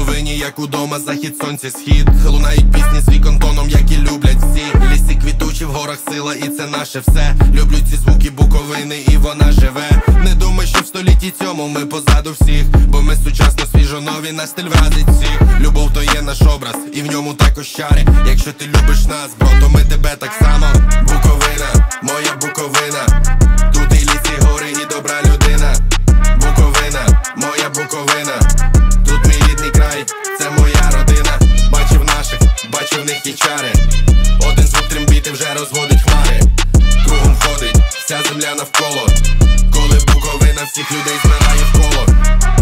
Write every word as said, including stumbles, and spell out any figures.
Буковині, як удома, захід сонця, схід. Лунають пісні з віконтоном, які люблять всі. Ліси квітучі, в горах сила, і це наше все. Люблю ці звуки Буковини, і вона живе. Не думай, що в столітті цьому ми позаду всіх, бо ми сучасно, свіжо нові, наш стиль вразить всіх. Любов то є наш образ, і в ньому також чари. Якщо ти любиш нас, бро, то ми тебе так само. Буковина, моя Буковина, тут і ліси, і гори, і добра людина. Буковина, моя Буковина, тут мій рідний край, це моя родина. Бачив наших, бачив в них і чари. Один звук трембіти вже розводить хмари. Кругом ходить вся земля навколо, коли Буковина всіх людей збирає в коло.